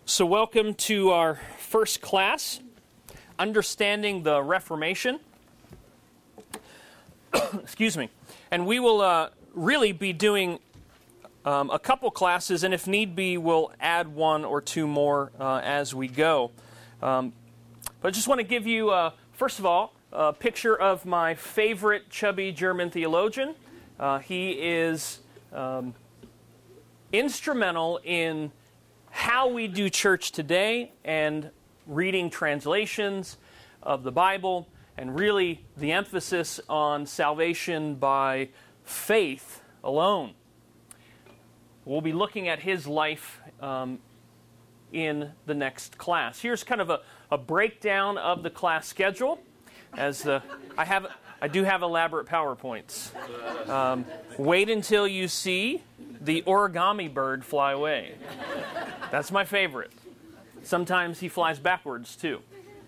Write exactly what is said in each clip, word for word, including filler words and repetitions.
So welcome to our first class, Understanding the Reformation. Excuse me. And we will uh, really be doing um, a couple classes, and if need be, we'll add one or two more uh, as we go. Um, but I just want to give you, uh, first of all, a picture of my favorite chubby German theologian. Uh, he is um, instrumental in how we do church today and reading translations of the Bible, and really the emphasis on salvation by faith alone. We'll be looking at his life um, in the next class. Here's kind of a, a breakdown of the class schedule. As the I have, I do have elaborate PowerPoints. Um, wait until you see the origami bird fly away. That's my favorite. Sometimes he flies backwards too.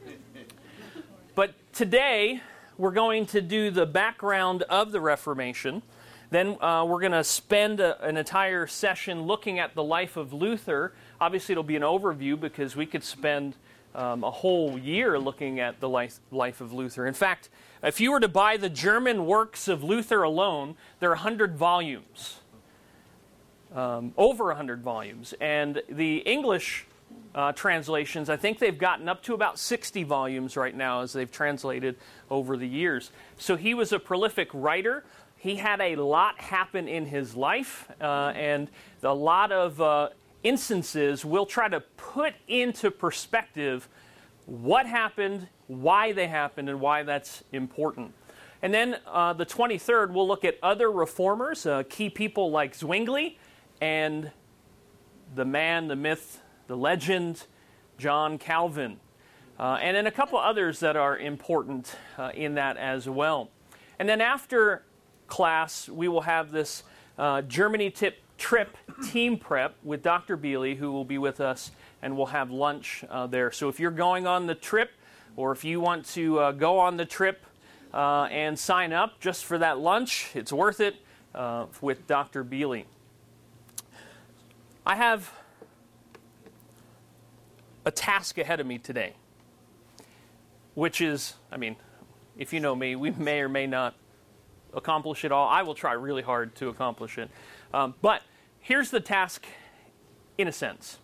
But today we're going to do the background of the Reformation. Then uh, we're going to spend a, an entire session looking at the life of Luther. Obviously it'll be an overview because we could spend um, a whole year looking at the life, life of Luther. In fact, if you were to buy the German works of Luther alone, there are one hundred volumes. Um, over one hundred volumes. And the English uh, translations, I think they've gotten up to about sixty volumes right now as they've translated over the years. So he was a prolific writer. He had a lot happen in his life, uh, and a lot of uh, instances we'll try to put into perspective what happened, why they happened, and why that's important. And then uh, the twenty-third, we'll look at other reformers, uh, key people like Zwingli, and the man, the myth, the legend, John Calvin. Uh, and then a couple others that are important uh, in that as well. And then after class, we will have this uh, Germany tip, trip team prep with Doctor Beely, who will be with us, and we'll have lunch uh, there. So if you're going on the trip, or if you want to uh, go on the trip uh, and sign up just for that lunch, it's worth it uh, with Doctor Beely. I have a task ahead of me today, which is, I mean, if you know me, we may or may not accomplish it all. I will try really hard to accomplish it. Um, but here's the task in a sense.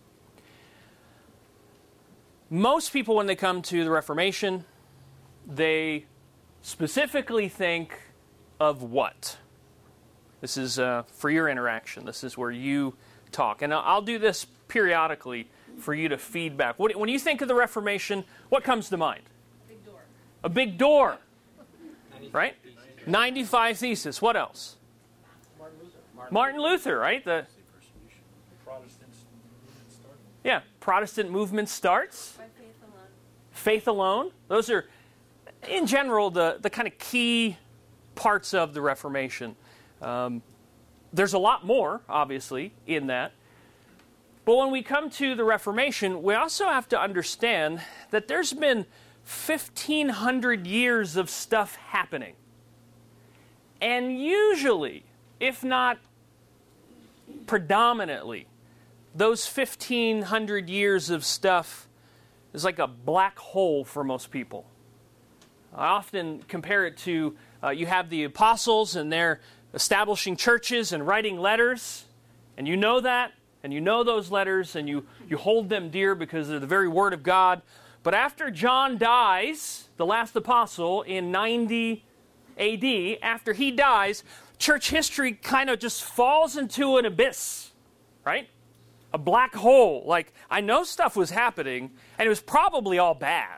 Most people, when they come to the Reformation, they specifically think of what? This is uh, for your interaction. This is where you talk. And I'll do this periodically for you to feedback. When you think of the Reformation, what comes to mind? Big door. A big door. Right? ninety-five Theses. What else? Martin Luther. Martin Luther, right? The Protestant movement started. Yeah, Protestant movement starts. By faith alone. Faith alone. Those are, in general, the, the kind of key parts of the Reformation. Um, There's a lot more, obviously, in that. But when we come to the Reformation, we also have to understand that there's been fifteen hundred years of stuff happening. And usually, if not predominantly, those fifteen hundred years of stuff is like a black hole for most people. I often compare it to, uh, you have the apostles and they're establishing churches and writing letters, and you know that, and you know those letters, and you, you hold them dear because they're the very Word of God. But after John dies, the last apostle, in ninety A D, after he dies, church history kind of just falls into an abyss, right? A black hole. Like, I know stuff was happening, and it was probably all bad.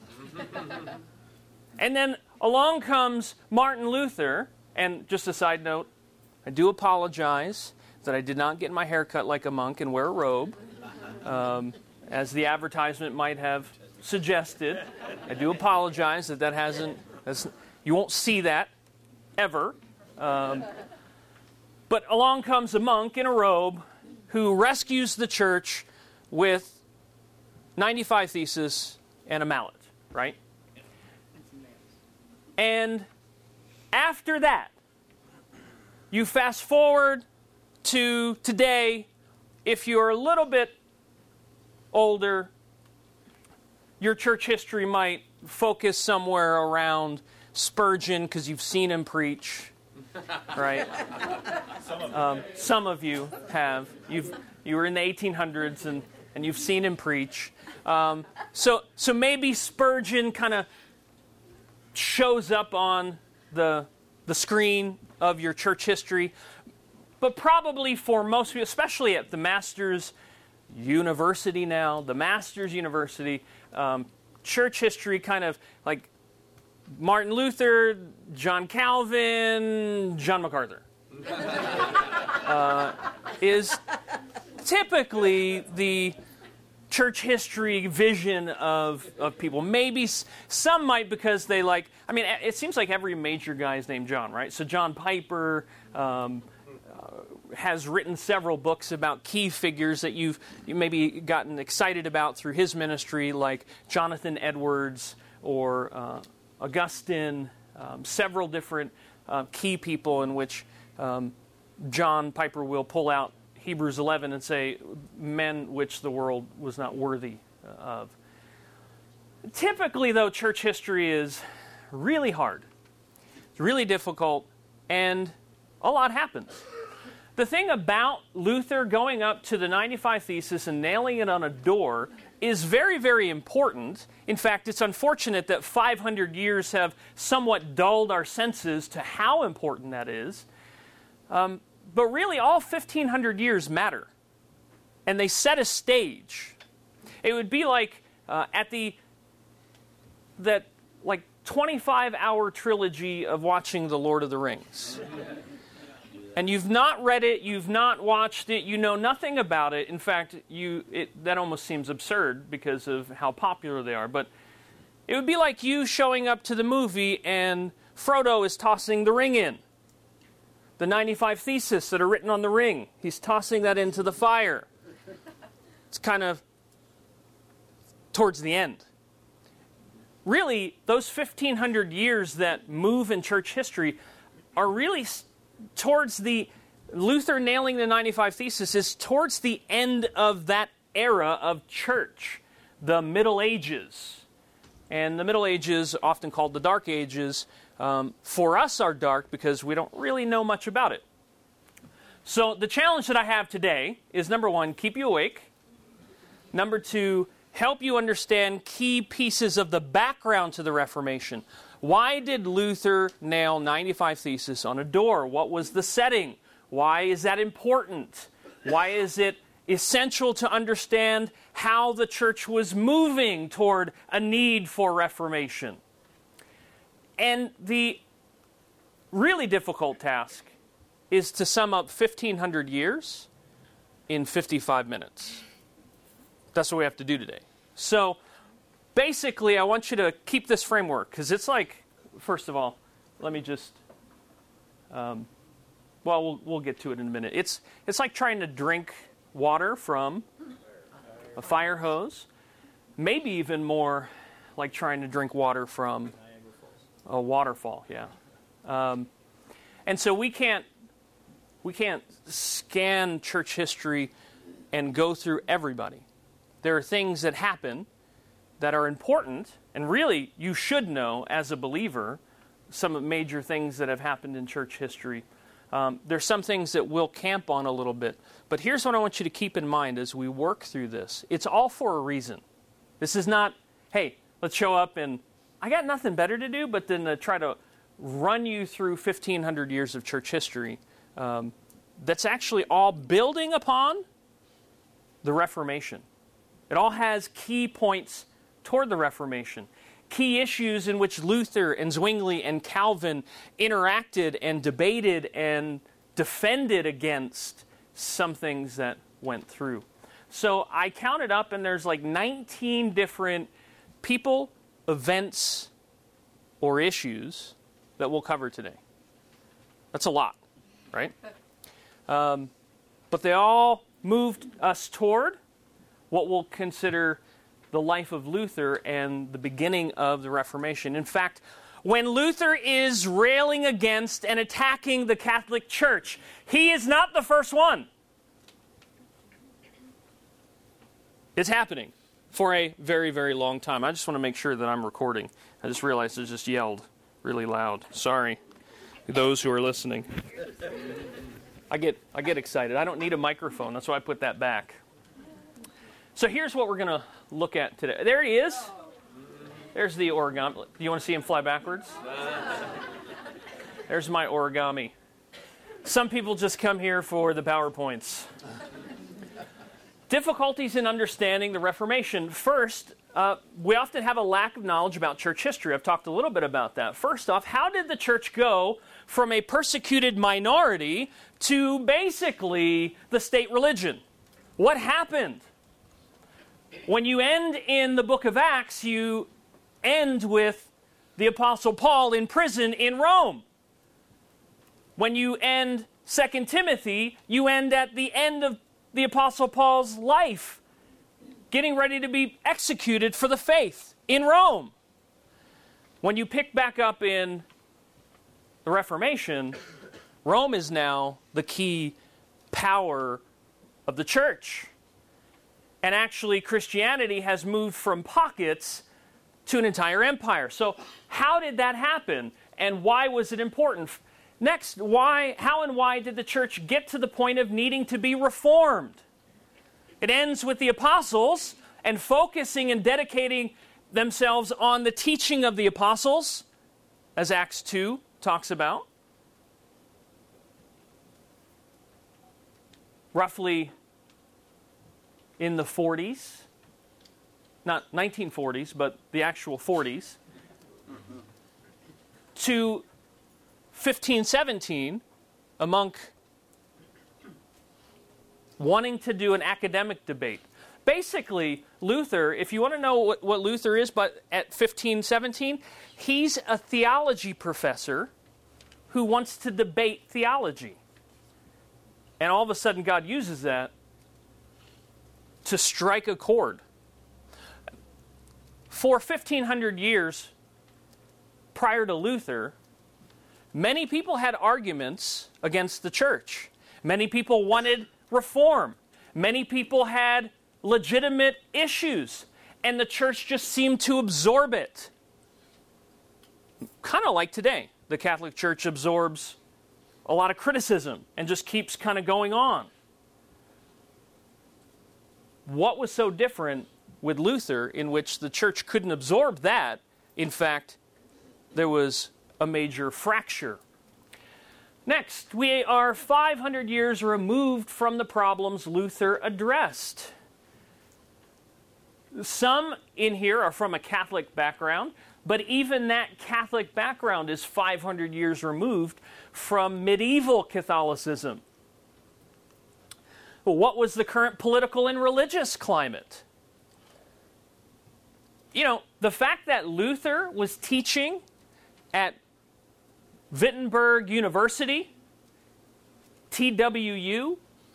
And then along comes Martin Luther. And just a side note, I do apologize that I did not get my hair cut like a monk and wear a robe, um, as the advertisement might have suggested. I do apologize that that hasn't, that's, you won't see that ever. Um, but along comes a monk in a robe who rescues the church with ninety-five Theses and a mallet, right? And after that, you fast forward to today. If you're a little bit older, your church history might focus somewhere around Spurgeon because you've seen him preach, right? Some of Um, some of you have. You've you were in the eighteen hundreds and, and you've seen him preach. Um, so so maybe Spurgeon kind of shows up on the the screen of your church history, but probably for most of you, especially at the Masters University now, the Masters University, um, church history kind of like Martin Luther, John Calvin, John MacArthur uh, is typically the church history vision of, of people. Maybe s- some might because they like, I mean, it seems like every major guy is named John, right? So John Piper um, uh, has written several books about key figures that you've you maybe gotten excited about through his ministry, like Jonathan Edwards or uh, Augustine, um, several different uh, key people in which um, John Piper will pull out Hebrews eleven and say, men which the world was not worthy of. Typically, though, church history is really hard. It's really difficult, and a lot happens. The thing about Luther going up to the ninety-five Thesis and nailing it on a door is very, very important. In fact, it's unfortunate that five hundred years have somewhat dulled our senses to how important that is. Um, But really, all fifteen hundred years matter. And they set a stage. It would be like uh, at the, that like twenty-five hour trilogy of watching The Lord of the Rings. And you've not read it, you've not watched it, you know nothing about it. In fact, you it, that almost seems absurd because of how popular they are. But it would be like you showing up to the movie and Frodo is tossing the ring in. The ninety-five Theses that are written on the ring. He's tossing that into the fire. It's kind of towards the end. Really, those fifteen hundred years that move in church history are really towards the, Luther nailing the ninety-five Theses is towards the end of that era of church, the Middle Ages. And the Middle Ages, often called the Dark Ages, Um, for us are dark because we don't really know much about it. So the challenge that I have today is, number one, keep you awake. Number two, help you understand key pieces of the background to the Reformation. Why did Luther nail ninety-five Theses on a door? What was the setting? Why is that important? Why is it essential to understand how the church was moving toward a need for reformation? And the really difficult task is to sum up fifteen hundred years in fifty-five minutes. That's what we have to do today. So basically, I want you to keep this framework, because it's like, first of all, let me just, um, well, well, we'll get to it in a minute. It's, it's like trying to drink water from a fire hose, maybe even more like trying to drink water from a waterfall, yeah. Um, and so we can't we can't scan church history and go through everybody. There are things that happen that are important, and really you should know as a believer some major things that have happened in church history. Um, there's some things that we'll camp on a little bit. But here's what I want you to keep in mind as we work through this. It's all for a reason. This is not, hey, let's show up and I got nothing better to do but then to try to run you through fifteen hundred years of church history. Um, that's actually all building upon the Reformation. It all has key points toward the Reformation. Key issues in which Luther and Zwingli and Calvin interacted and debated and defended against some things that went through. So I counted up and there's like nineteen different people, events, or issues that we'll cover today. That's a lot, right? Um, but they all moved us toward what we'll consider the life of Luther and the beginning of the Reformation. In fact, when Luther is railing against and attacking the Catholic Church, he is not the first one. It's happening for a very, very long time. I just want to make sure that I'm recording. I just realized I just yelled really loud. Sorry, those who are listening. I get I get excited. I don't need a microphone. That's why I put that back. So here's what we're going to look at today. There he is. There's the origami. Do you want to see him fly backwards? There's my origami. Some people just come here for the PowerPoints. Difficulties in understanding the Reformation. First, uh, we often have a lack of knowledge about church history. I've talked a little bit about that. First off, how did the church go from a persecuted minority to basically the state religion? What happened? When you end in the book of Acts, you end with the Apostle Paul in prison in Rome. When you end Second Timothy, you end at the end of the Apostle Paul's life, getting ready to be executed for the faith in Rome. When you pick back up in the Reformation, Rome is now the key power of the church. And actually, Christianity has moved from pockets to an entire empire. So how did that happen? And why was it important? Next, why, how and why did the church get to the point of needing to be reformed? It ends with the apostles and focusing and dedicating themselves on the teaching of the apostles, as Acts two talks about. Roughly in the forties, not nineteen forties, but the actual forties, to fifteen seventeen, a monk wanting to do an academic debate. Basically, Luther, if you want to know what, what Luther is, but at fifteen seventeen, he's a theology professor who wants to debate theology. And all of a sudden, God uses that to strike a chord. For fifteen hundred years prior to Luther, many people had arguments against the church. Many people wanted reform. Many people had legitimate issues, and the church just seemed to absorb it. Kind of like today. The Catholic Church absorbs a lot of criticism and just keeps kind of going on. What was so different with Luther in which the church couldn't absorb that? In fact, there was a major fracture. Next, we are five hundred years removed from the problems Luther addressed. Some in here are from a Catholic background, but even that Catholic background is five hundred years removed from medieval Catholicism. What was the current political and religious climate? You know, the fact that Luther was teaching at Wittenberg University, T W U,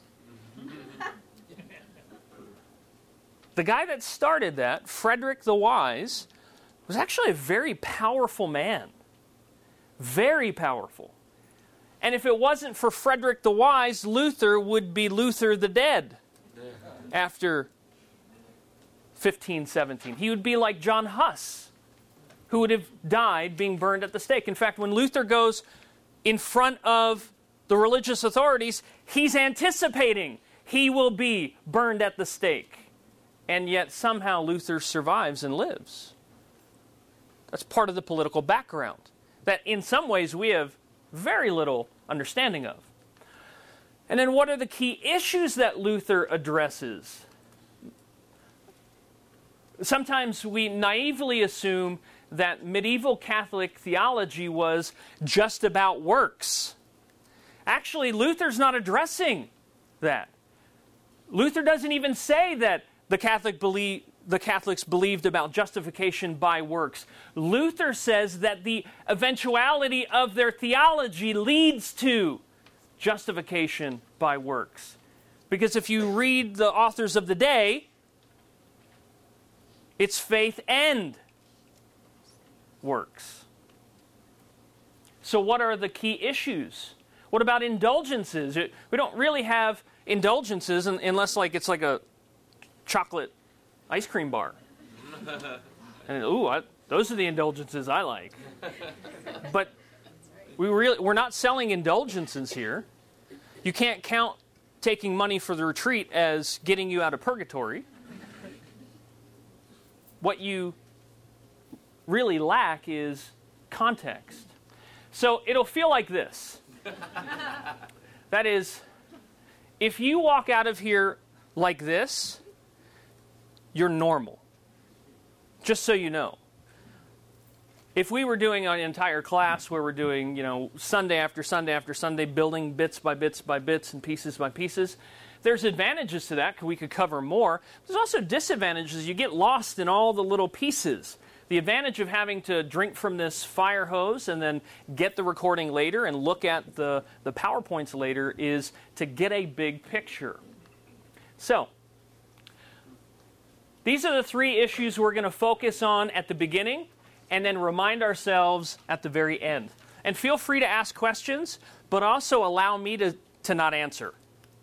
the guy that started that, Frederick the Wise, was actually a very powerful man. Very powerful. And if it wasn't for Frederick the Wise, Luther would be Luther the dead after fifteen seventeen. He would be like John Huss, who would have died being burned at the stake. In fact, when Luther goes in front of the religious authorities, he's anticipating he will be burned at the stake. And yet somehow Luther survives and lives. That's part of the political background that in some ways we have very little understanding of. And then what are the key issues that Luther addresses? Sometimes we naively assume that medieval Catholic theology was just about works. Actually, Luther's not addressing that. Luther doesn't even say that the Catholic believe, the Catholics believed about justification by works. Luther says that the eventuality of their theology leads to justification by works. Because if you read the authors of the day, it's faith and works. So what are the key issues? What about indulgences? We don't really have indulgences unless like it's like a chocolate ice cream bar. And ooh, I, those are the indulgences I like. But we really, we're not selling indulgences here. You can't count taking money for the retreat as getting you out of purgatory. What you really lack is context. So it'll feel like this. That is, if you walk out of here like this, you're normal. Just so you know. If we were doing an entire class where we're doing, you know, Sunday after Sunday after Sunday, building bits by bits by bits and pieces by pieces, there's advantages to that because we could cover more. There's also disadvantages. You get lost in all the little pieces. The advantage of having to drink from this fire hose and then get the recording later and look at the, the PowerPoints later is to get a big picture. So, these are the three issues we're going to focus on at the beginning and then remind ourselves at the very end. And feel free to ask questions, but also allow me to, to not answer.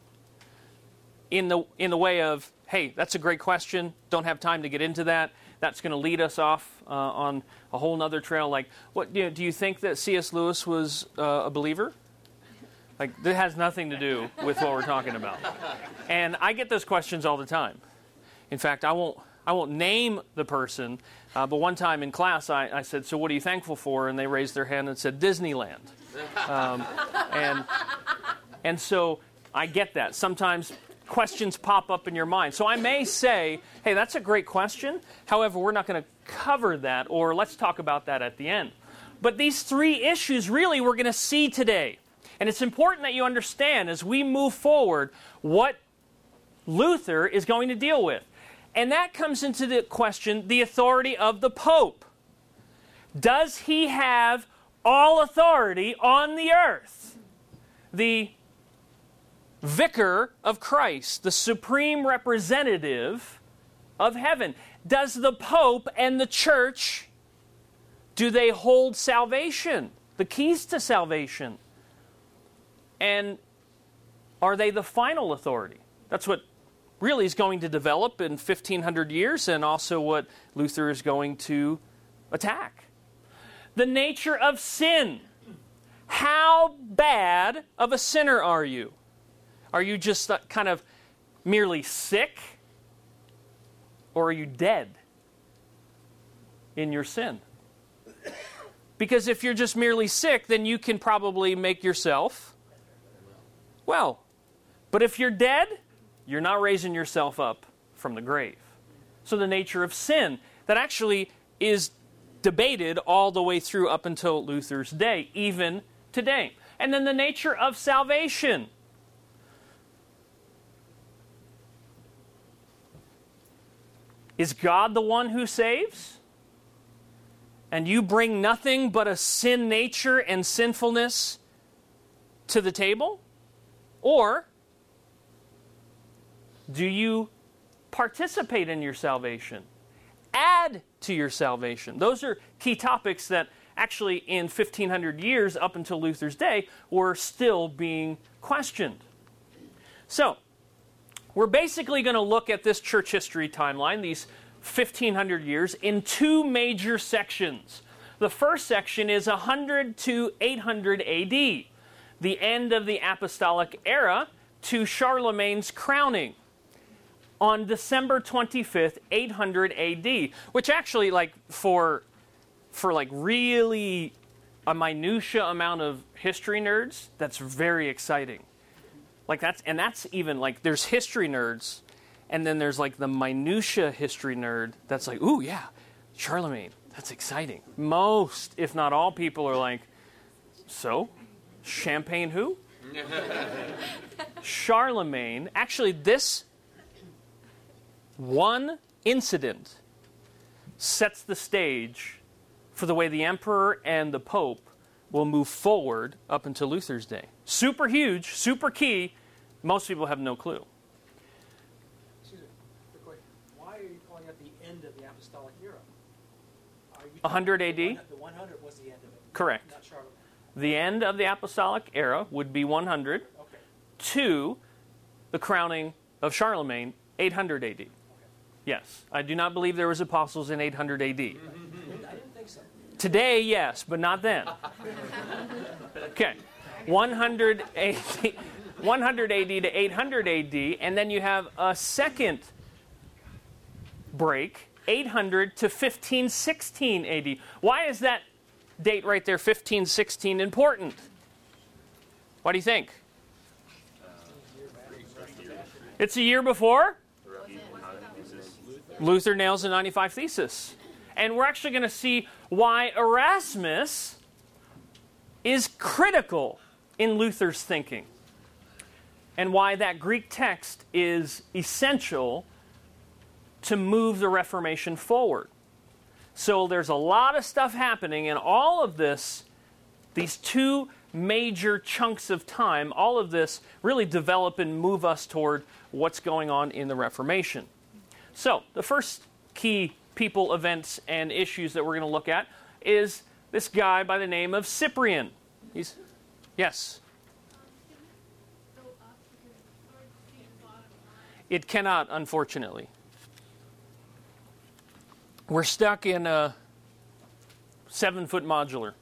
In the, in the way of, hey, that's a great question, don't have time to get into that. That's going to lead us off uh, on a whole nother trail. Like, what you know, do you think that C S Lewis was uh, a believer? Like, that has nothing to do with what we're talking about. And I get those questions all the time. In fact, I won't I won't name the person, uh, but one time in class I, I said, so what are you thankful for? And they raised their hand and said, Disneyland. Um, and, and so I get that. Sometimes questions pop up in your mind. So I may say, hey, that's a great question. However, we're not going to cover that, or let's talk about that at the end. But these three issues really we're going to see today. And it's important that you understand as we move forward what Luther is going to deal with. And that comes into the question, the authority of the Pope. Does he have all authority on the earth? The vicar of Christ, the supreme representative of heaven. Does the Pope and the Church, do they hold salvation, the keys to salvation? And are they the final authority? That's what really is going to develop in fifteen hundred years, and also what Luther is going to attack. The nature of sin. How bad of a sinner are you? Are you just kind of merely sick? Or are you dead in your sin? Because if you're just merely sick, then you can probably make yourself well. But if you're dead, you're not raising yourself up from the grave. So the nature of sin, that actually is debated all the way through up until Luther's day, even today. And then the nature of salvation. Is God the one who saves? And you bring nothing but a sin nature and sinfulness to the table? Or do you participate in your salvation? Add to your salvation? Those are key topics that actually in fifteen hundred years up until Luther's day were still being questioned. So, we're basically going to look at this church history timeline, these fifteen hundred years, in two major sections. The first section is one hundred to eight hundred A D, the end of the apostolic era to Charlemagne's crowning on December twenty-fifth, eight hundred A D, which actually, like, for, for like really a minutia amount of history nerds, that's very exciting. Like that's, and that's even like, there's history nerds, and then there's like the minutia history nerd that's like, ooh, yeah, Charlemagne, that's exciting. Most, if not all people are like, so, Champagne who? Charlemagne, actually this one incident sets the stage for the way the emperor and the pope will move forward up until Luther's day. Super huge, super key. Most people have no clue. Excuse me, quick question. Why are you calling it the end of the apostolic era? Are you one hundred A D? The one hundred was the end of it. Correct. Not Charlemagne. The end of the apostolic era would be one hundred Okay. to the crowning of Charlemagne, eight hundred A D. Okay. Yes. I do not believe there was apostles in eight hundred A D. I didn't think so. Today, yes, but not then. Okay. one hundred A D, one hundred A D to eight hundred A D, and then you have a second break, eight hundred to fifteen sixteen A D. Why is that date right there, fifteen sixteen, important? What do you think? It's a year before Luther nails the ninety-five Thesis. And we're actually going to see why Erasmus is critical in Luther's thinking, and why that Greek text is essential to move the Reformation forward. So there's a lot of stuff happening, and all of this, these two major chunks of time, all of this really develop and move us toward what's going on in the Reformation. So the first key people, events, and issues that we're going to look at is this guy by the name of Cyprian. He's, yes? It cannot, unfortunately. We're stuck in a seven-foot modular.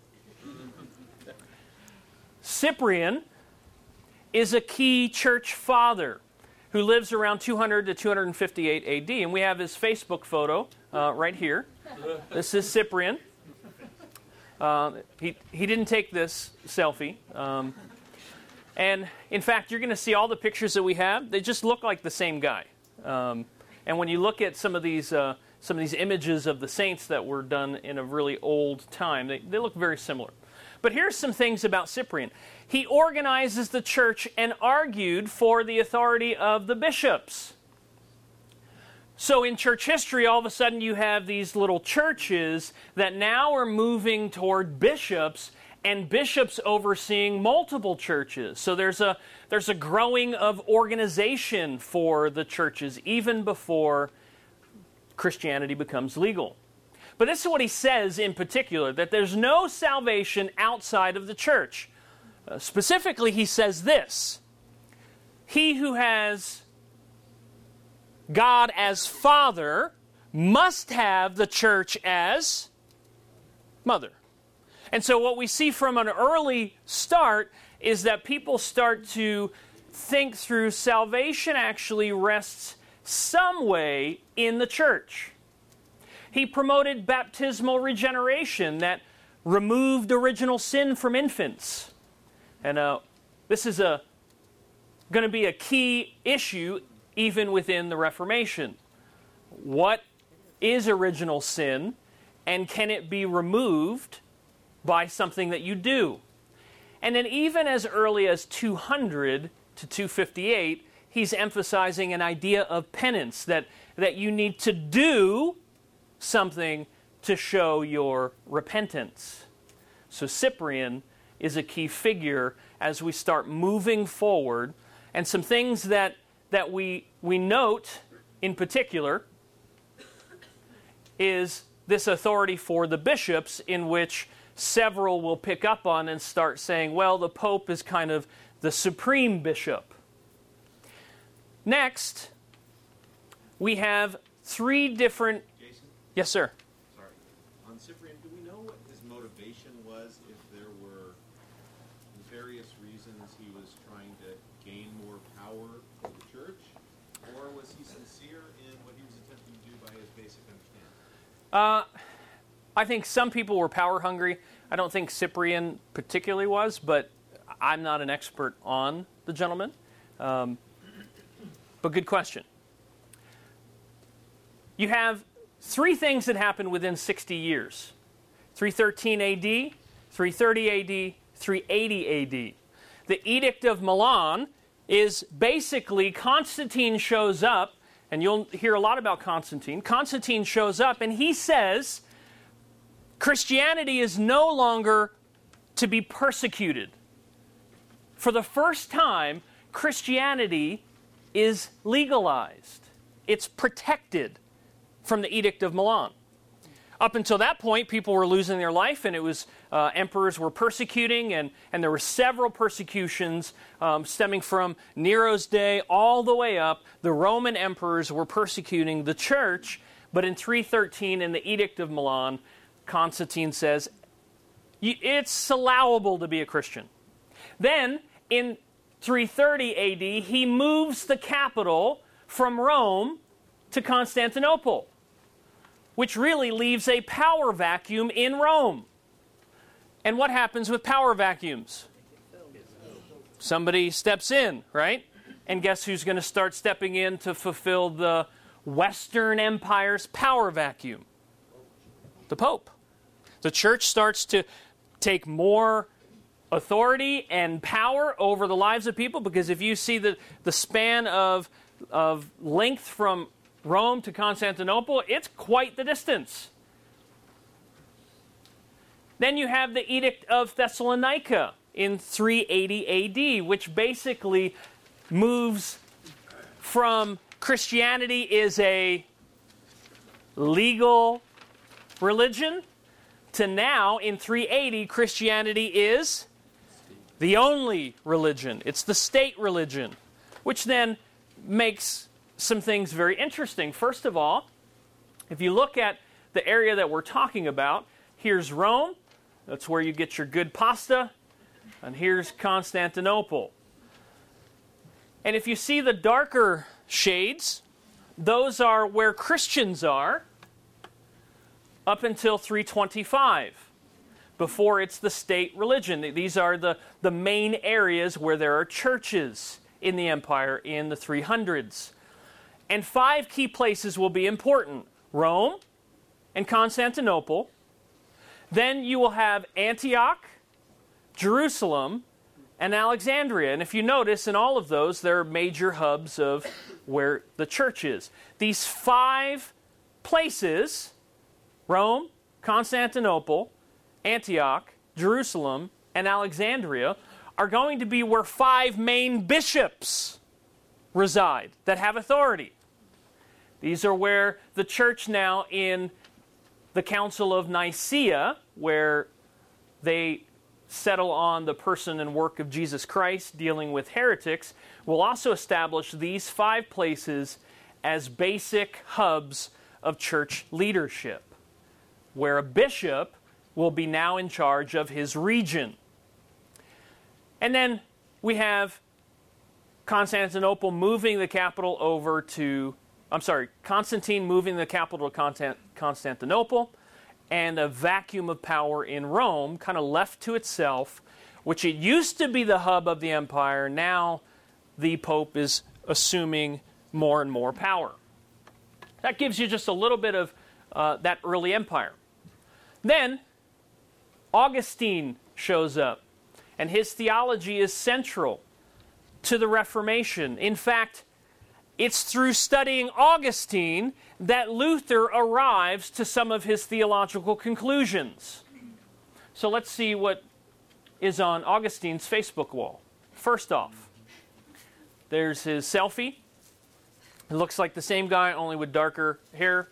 Cyprian is a key church father who lives around two hundred to two fifty-eight A D. And we have his Facebook photo uh, right here. This is Cyprian. Uh, he, he didn't take this selfie. Um, and in fact, you're going to see all the pictures that we have. They just look like the same guy. Um, and when you look at some of these uh, some of these images of the saints that were done in a really old time, they, they look very similar. But here's some things about Cyprian. He organizes the church and argued for the authority of the bishops. So in church history, all of a sudden you have these little churches that now are moving toward bishops, and bishops overseeing multiple churches. So there's a, there's a growing of organization for the churches, even before Christianity becomes legal. But this is what he says in particular, that there's no salvation outside of the church. Uh, specifically, he says this: he who has God as father must have the church as mother. And so what we see from an early start is that people start to think through salvation actually rests some way in the church. He promoted baptismal regeneration that removed original sin from infants. And uh, this is a going to be a key issue even within the Reformation. What is original sin, and can it be removed by something that you do? And then even as early as two hundred to two fifty-eight, he's emphasizing an idea of penance, that, that you need to do something to show your repentance. So Cyprian is a key figure as we start moving forward. And some things that, that we, we note in particular is this authority for the bishops, in which several will pick up on and start saying, well, the Pope is kind of the supreme bishop. Next, we have three different... Jason? Yes, sir. Sorry. On Cyprian, do we know what his motivation was, if there were various reasons he was trying to gain more power for the church? Or was he sincere in what he was attempting to do by his basic understanding? Uh, I think some people were power hungry. I don't think Cyprian particularly was, but I'm not an expert on the gentleman. Um, but good question. You have three things that happened within sixty years. three thirteen A D, three thirty A D, three eighty A D. The Edict of Milan is basically Constantine shows up, and you'll hear a lot about Constantine. Constantine shows up and he says Christianity is no longer to be persecuted. For the first time, Christianity is legalized. It's protected from the Edict of Milan. Up until that point, people were losing their life, and it was uh, emperors were persecuting, and, and there were several persecutions um, stemming from Nero's day all the way up. The Roman emperors were persecuting the church, but in three thirteen, in the Edict of Milan, Constantine says, it's allowable to be a Christian. Then, in three thirty A D, he moves the capital from Rome to Constantinople, which really leaves a power vacuum in Rome. And what happens with power vacuums? Somebody steps in, right? And guess who's going to start stepping in to fulfill the Western Empire's power vacuum? The Pope. The church starts to take more authority and power over the lives of people, because if you see the, the span of, of length from Rome to Constantinople, it's quite the distance. Then you have the Edict of Thessalonica in three eighty A D, which basically moves from Christianity is a legal religion to now, in three eighty, Christianity is the only religion. It's the state religion, which then makes some things very interesting. First of all, if you look at the area that we're talking about, here's Rome. That's where you get your good pasta. And here's Constantinople. And if you see the darker shades, those are where Christians are up until three twenty-five, before it's the state religion. These are the, the main areas where there are churches in the empire in the three hundreds. And five key places will be important: Rome and Constantinople. Then you will have Antioch, Jerusalem, and Alexandria. And if you notice, in all of those, there are major hubs of where the church is. These five places, Rome, Constantinople, Antioch, Jerusalem, and Alexandria, are going to be where five main bishops reside that have authority. These are where the church now, in the Council of Nicaea, where they settle on the person and work of Jesus Christ, dealing with heretics, will also establish these five places as basic hubs of church leadership, where a bishop will be now in charge of his region. And then we have Constantinople moving the capital over to, I'm sorry, Constantine moving the capital to Constantinople, and a vacuum of power in Rome, kind of left to itself, which it used to be the hub of the empire. Now the Pope is assuming more and more power. That gives you just a little bit of uh, that early empire. Then Augustine shows up, and his theology is central to the Reformation. In fact, it's through studying Augustine that Luther arrives to some of his theological conclusions. So let's see what is on Augustine's Facebook wall. First off, there's his selfie. It looks like the same guy, only with darker hair.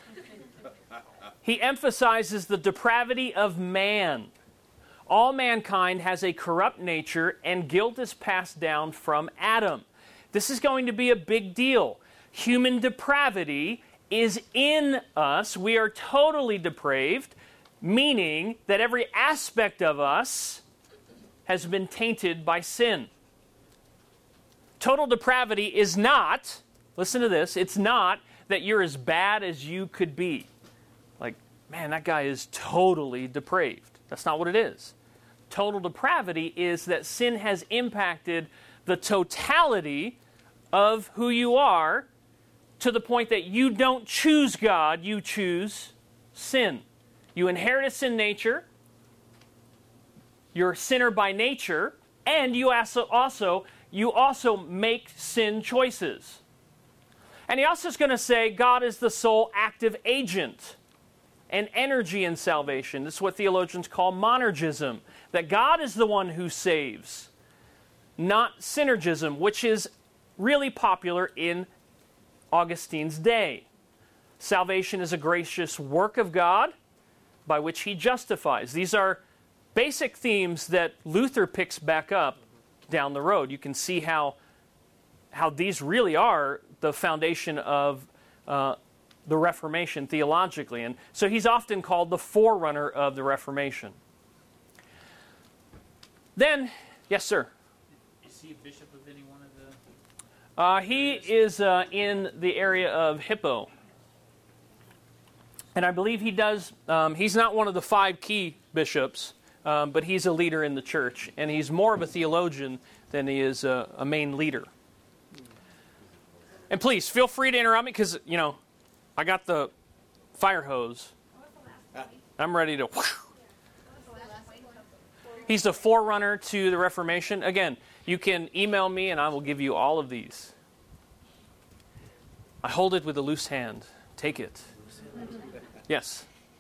He emphasizes the depravity of man. All mankind has a corrupt nature, and guilt is passed down from Adam. This is going to be a big deal. Human depravity is in us. We are totally depraved, meaning that every aspect of us has been tainted by sin. Total depravity is not, listen to this, it's not that you're as bad as you could be. Like, man, that guy is totally depraved. That's not what it is. Total depravity is that sin has impacted the totality of who you are, to the point that you don't choose God, you choose sin. You inherit a sin nature, you're a sinner by nature, and you also, also, you also make sin choices. And he also is going to say God is the sole active agent and energy in salvation. This is what theologians call monergism, that God is the one who saves, not synergism, which is really popular in Augustine's day. salvation is a gracious work of God by which he justifies. These are basic themes that Luther picks back up down the road. You can see how, how these really are the foundation of uh, the Reformation theologically. And so he's often called the forerunner of the Reformation. Then, yes, sir? Is he a bishop of any one of the... Uh, he is uh, in the area of Hippo. And I believe he does, um, he's not one of the five key bishops, um, but he's a leader in the church. And he's more of a theologian than he is a, a main leader. And please, feel free to interrupt me because, you know, I got the fire hose. I'm ready to... He's the forerunner to the Reformation. Again, you can email me and I will give you all of these. I hold it with a loose hand. Take it. Yes?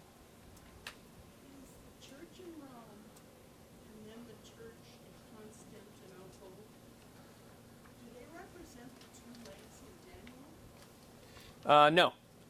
Is the church in Rome and then the church in Constantinople, do they represent the two legs of Daniel? Uh, no.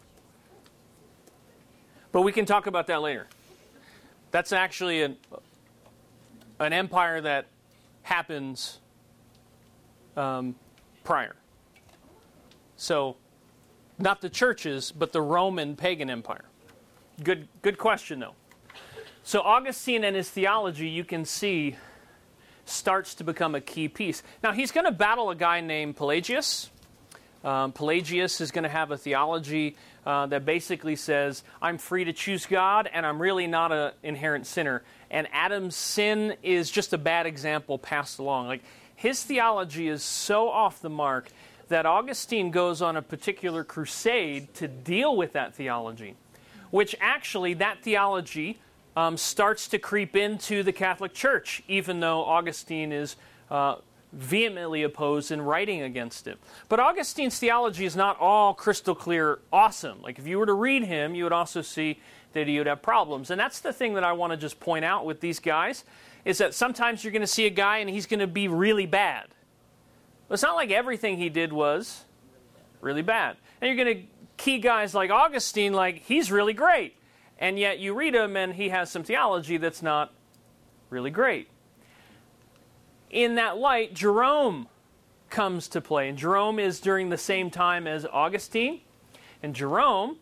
But we can talk about that later. That's actually an, an empire that happens um, prior. So, not the churches, but the Roman pagan empire. Good, good question, though. So Augustine and his theology, you can see, starts to become a key piece. Now, he's going to battle a guy named Pelagius. Um, Pelagius is going to have a theology uh, that basically says, I'm free to choose God, and I'm really not an inherent sinner. And Adam's sin is just a bad example passed along. Like, his theology is so off the mark that Augustine goes on a particular crusade to deal with that theology, which actually, that theology um, starts to creep into the Catholic Church, even though Augustine is uh, vehemently opposed in writing against it. But Augustine's theology is not all crystal clear awesome. Like, if you were to read him, you would also see that he would have problems. And that's the thing that I want to just point out with these guys, is that sometimes you're going to see a guy and he's going to be really bad. It's not like everything he did was really bad. And you're going to key guys like Augustine, like, he's really great. And yet you read him and he has some theology that's not really great. In that light, Jerome comes to play. And Jerome is during the same time as Augustine. And Jerome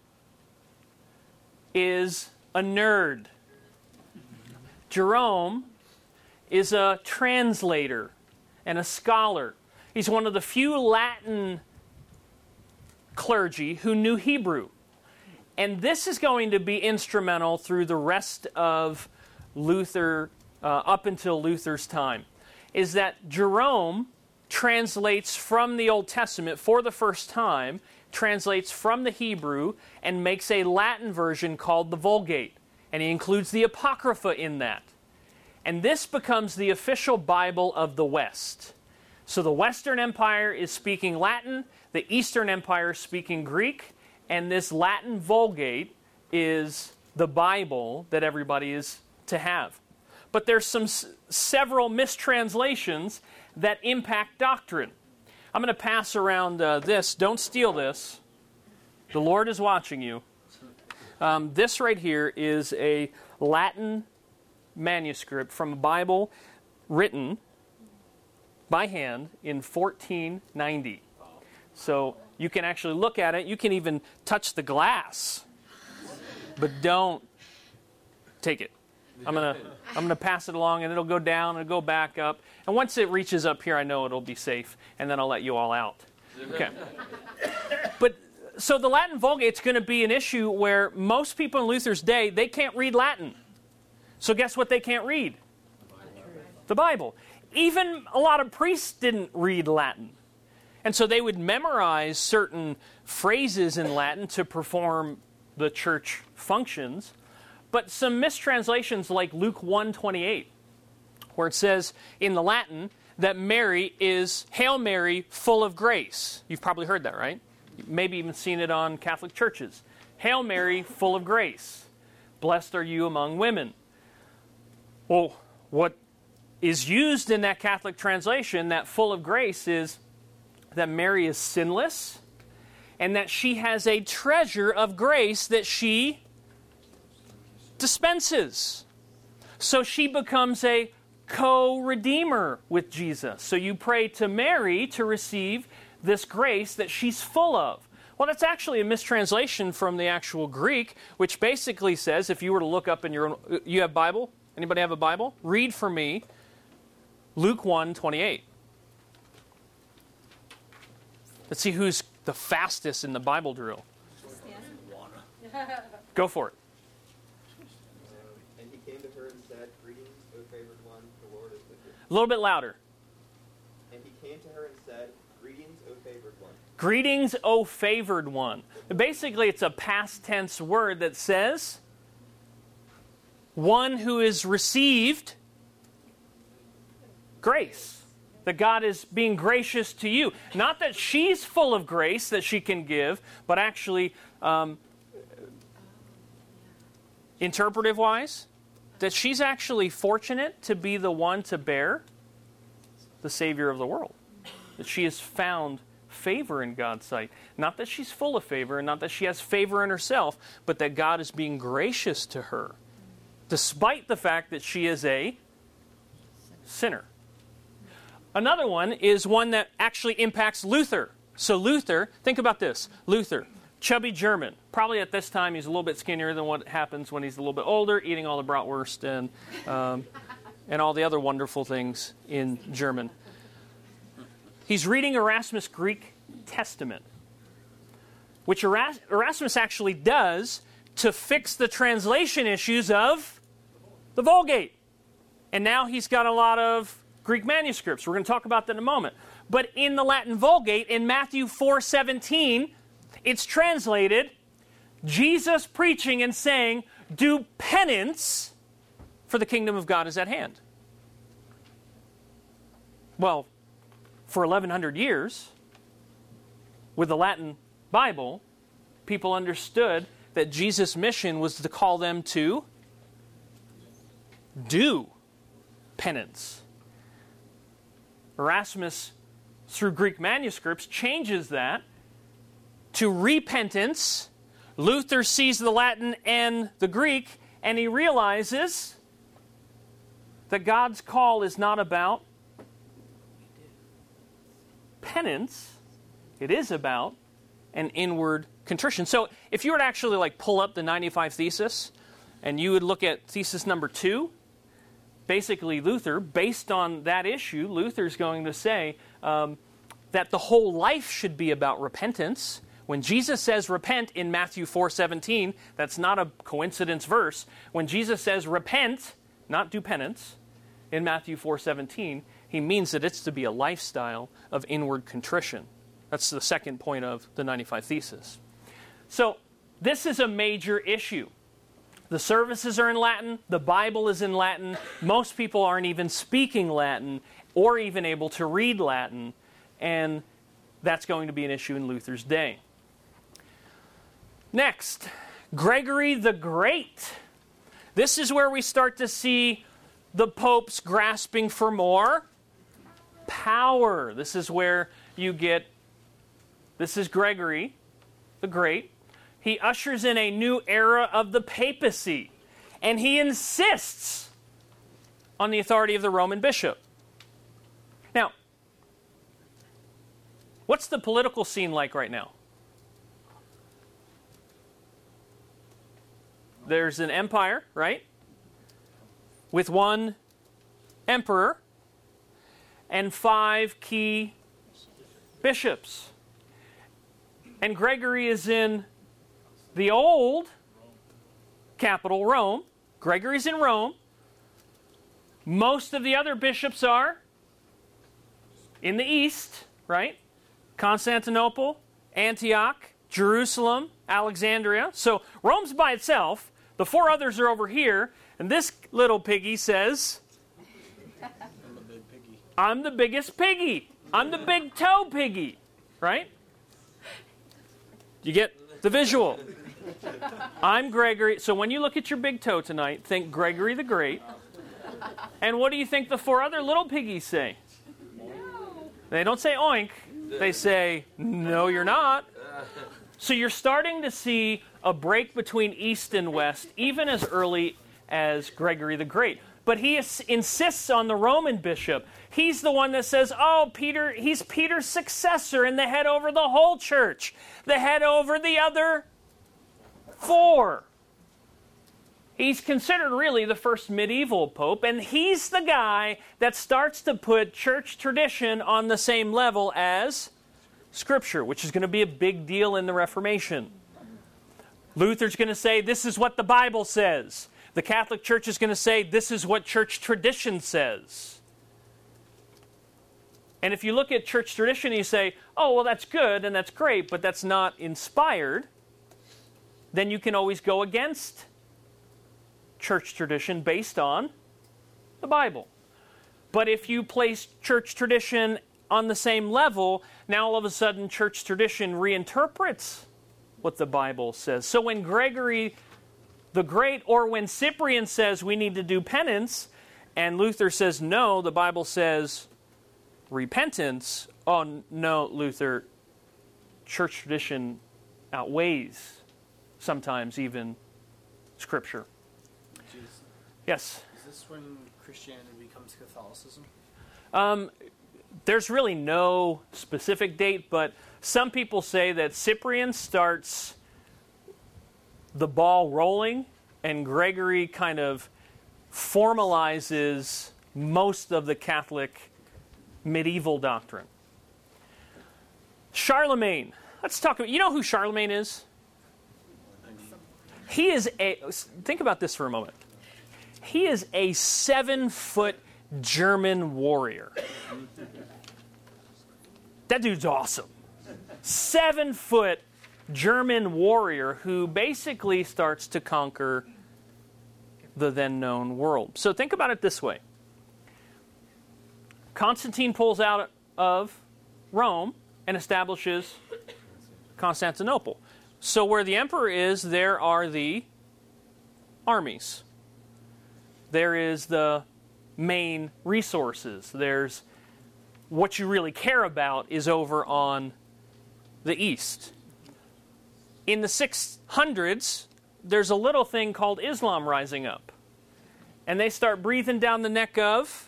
is a nerd. Jerome is a translator and a scholar. He's one of the few Latin clergy who knew Hebrew. And this is going to be instrumental through the rest of Luther, uh, up until Luther's time, is that Jerome translates from the Old Testament for the first time, translates from the Hebrew, and makes a Latin version called the Vulgate. And he includes the Apocrypha in that. And this becomes the official Bible of the West. So the Western Empire is speaking Latin, the Eastern Empire is speaking Greek, and this Latin Vulgate is the Bible that everybody is to have. But there's some s- several mistranslations that impact doctrine. I'm going to pass around uh, this. Don't steal this. The Lord is watching you. Um, this right here is a Latin manuscript from a Bible written by hand in fourteen ninety. So you can actually look at it. You can even touch the glass. But don't take it. I'm going to I'm going to pass it along, and it'll go down and it'll go back up. And once it reaches up here, I know it'll be safe, and then I'll let you all out. Okay. But so the Latin Vulgate's going to be an issue where most people in Luther's day, they can't read Latin. So guess what they can't read? The Bible. Even a lot of priests didn't read Latin. And so they would memorize certain phrases in Latin to perform the church functions. But some mistranslations like Luke one twenty-eight, where it says in the Latin that Mary is Hail Mary, full of grace. You've probably heard that, right? You've maybe even seen it on Catholic churches. Hail Mary, full of grace. Blessed are you among women. Well, what is used in that Catholic translation, that full of grace, is that Mary is sinless and that she has a treasure of grace that she dispenses. So she becomes a co-redeemer with Jesus. So you pray to Mary to receive this grace that she's full of. Well, that's actually a mistranslation from the actual Greek, which basically says, if you were to look up in your own, you have Bible? Anybody have a Bible? Read for me Luke one twenty-eight. Let's see who's the fastest in the Bible drill. Go for it. And he came to her and said, "Greetings, O favored one, the Lord is with you." A little bit louder. And he came to her and said, "Greetings, O favored one." Greetings, O favored one. Basically, it's a past tense word that says one who is received grace. That God is being gracious to you. Not that she's full of grace that she can give, but actually, um, interpretive-wise, that she's actually fortunate to be the one to bear the Savior of the world. That she has found favor in God's sight. Not that she's full of favor, and not that she has favor in herself, but that God is being gracious to her, despite the fact that she is a sinner. Another one is one that actually impacts Luther. So Luther, think about this. Luther, chubby German. Probably at this time he's a little bit skinnier than what happens when he's a little bit older, eating all the bratwurst and, um, and all the other wonderful things in German. He's reading Erasmus' Greek Testament, which Eras- Erasmus actually does to fix the translation issues of the Vulgate. And now he's got a lot of Greek manuscripts. We're going to talk about that in a moment. But in the Latin Vulgate, in Matthew four seventeen, it's translated, Jesus preaching and saying, "Do penance, for the kingdom of God is at hand." Well, for eleven hundred years, with the Latin Bible, people understood that Jesus' mission was to call them to do penance. Erasmus, through Greek manuscripts, changes that to repentance. Luther sees the Latin and the Greek, and he realizes that God's call is not about penance. It is about an inward contrition. So if you were to actually like pull up the ninety-five Thesis, and you would look at thesis number two, basically Luther, based on that issue, Luther's going to say um, that the whole life should be about repentance. When Jesus says repent in Matthew four seventeen, that's not a coincidence verse. When Jesus says repent, not do penance, in Matthew four seventeen, he means that it's to be a lifestyle of inward contrition. That's the second point of the ninety-five Thesis. So this is a major issue. The services are in Latin. The Bible is in Latin. Most people aren't even speaking Latin or even able to read Latin. And that's going to be an issue in Luther's day. Next, Gregory the Great. This is where we start to see the popes grasping for more power. This is where you get, this is Gregory the Great. He ushers in a new era of the papacy, and he insists on the authority of the Roman bishop. Now, what's the political scene like right now? There's an empire, right? With one emperor and five key bishops. And Gregory is in the old capital, Rome. Gregory's in Rome. Most of the other bishops are in the east, right? Constantinople, Antioch, Jerusalem, Alexandria. So Rome's by itself. The four others are over here. And this little piggy says, I'm the big piggy. I'm the biggest piggy. I'm the big toe piggy. Right? You get the visual. I'm Gregory. So when you look at your big toe tonight, think Gregory the Great. And what do you think the four other little piggies say? No. They don't say oink. They say, no, you're not. So you're starting to see a break between East and West, even as early as Gregory the Great. But he is, insists on the Roman bishop. He's the one that says, oh, Peter, he's Peter's successor and the head over the whole church, the head over the other four. He's considered really the first medieval pope, and he's the guy that starts to put church tradition on the same level as Scripture, which is going to be a big deal in the Reformation. Luther's going to say, this is what the Bible says. The Catholic Church is going to say, this is what church tradition says. And if you look at church tradition, you say, oh, well, that's good and that's great, but that's not inspired, then you can always go against church tradition based on the Bible. But if you place church tradition on the same level, now all of a sudden church tradition reinterprets what the Bible says. So when Gregory the Great, or when Cyprian says we need to do penance, and Luther says no, the Bible says repentance, oh no, Luther, church tradition outweighs sometimes even Scripture. Jesus. Yes? Is this when Christianity becomes Catholicism? Um, there's really no specific date, but some people say that Cyprian starts the ball rolling and Gregory kind of formalizes most of the Catholic medieval doctrine. Charlemagne. Let's talk about, you know who Charlemagne is? He is a, think about this for a moment. He is a seven-foot German warrior. That dude's awesome. Seven-foot German warrior who basically starts to conquer the then known world. So think about it this way. Constantine pulls out of Rome and establishes Constantinople. So where the emperor is, there are the armies. There is the main resources. There's what you really care about is over on the east. In the six hundreds, there's a little thing called Islam rising up. And they start breathing down the neck of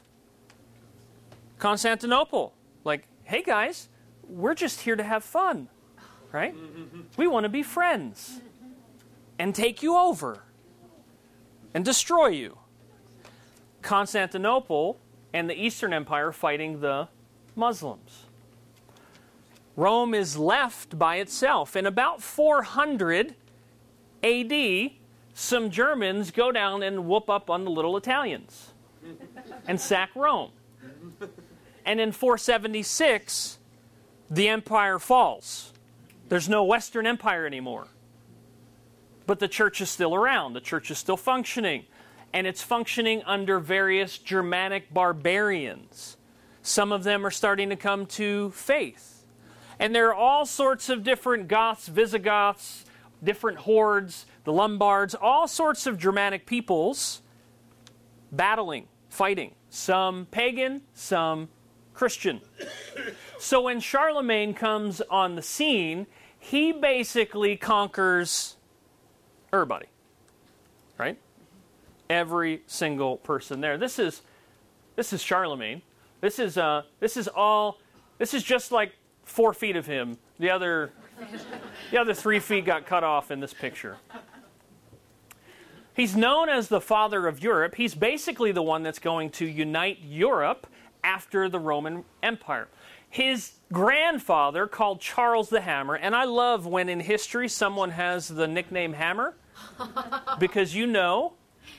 Constantinople. Like, hey guys, we're just here to have fun, right? We want to be friends and take you over and destroy you. Constantinople and the Eastern Empire fighting the Muslims. Rome is left by itself. In about four hundred A D, some Germans go down and whoop up on the little Italians and sack Rome. And in four seventy-six, the empire falls. There's no Western Empire anymore. But the church is still around. The church is still functioning. And it's functioning under various Germanic barbarians. Some of them are starting to come to faith. And there are all sorts of different Goths, Visigoths, different hordes, the Lombards, all sorts of Germanic peoples battling, fighting. Some pagan, some Christian. So when Charlemagne comes on the scene, he basically conquers everybody, right? Every single person there. This is this is Charlemagne. This is uh this is all this is just like four feet of him. The other the other three feet got cut off in this picture. He's known as the father of Europe. He's basically the one that's going to unite Europe after the Roman Empire. His grandfather, called Charles the Hammer, and I love when in history someone has the nickname Hammer, because you know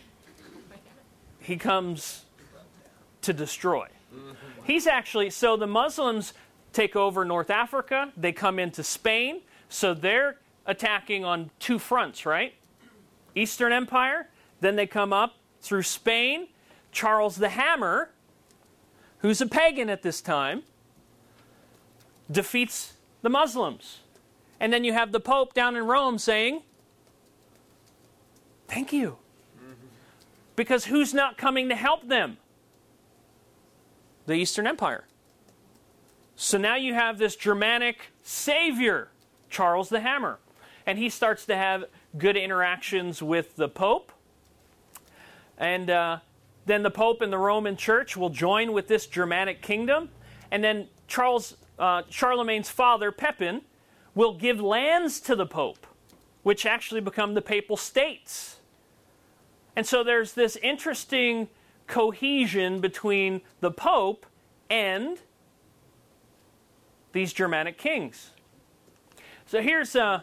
he comes to destroy. He's actually, so the Muslims take over North Africa, they come into Spain, so they're attacking on two fronts, right? Eastern Empire, then they come up through Spain. Charles the Hammer, who's a pagan at this time, defeats the Muslims. And then you have the Pope down in Rome saying, thank you. Because who's not coming to help them? The Eastern Empire. So now you have this Germanic savior, Charles the Hammer. and he starts to have good interactions with the Pope. And uh, then the Pope and the Roman Church will join with this Germanic kingdom. And then Charles, uh, Charlemagne's father, Pepin, will give lands to the Pope, which actually become the Papal States. And so there's this interesting cohesion between the Pope and these Germanic kings. So here's uh,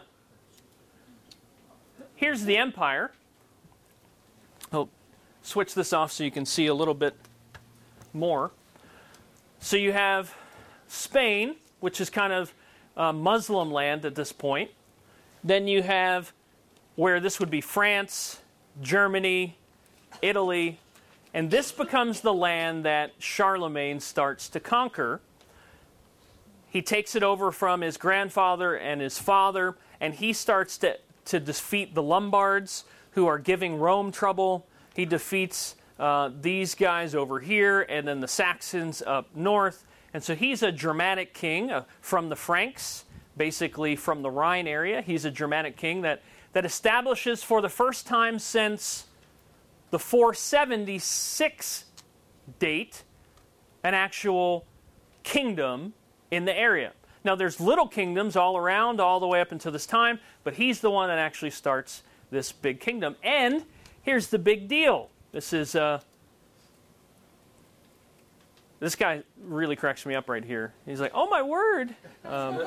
here's the empire. I'll switch this off so you can see a little bit more. So you have Spain, which is kind of uh, Muslim land at this point. Then you have where this would be France, Germany, Italy, and this becomes the land that Charlemagne starts to conquer. He takes it over from his grandfather and his father, and he starts to, to defeat the Lombards, who are giving Rome trouble. He defeats uh, these guys over here, and then the Saxons up north. And so he's a Germanic king uh, from the Franks, basically from the Rhine area. He's a Germanic king that, that establishes for the first time since the four seventy-six date an actual kingdom in the area. Now there's little kingdoms all around, all the way up until this time, but he's the one that actually starts this big kingdom. And here's the big deal. This is, uh, this guy really cracks me up right here. He's like, oh my word. Um,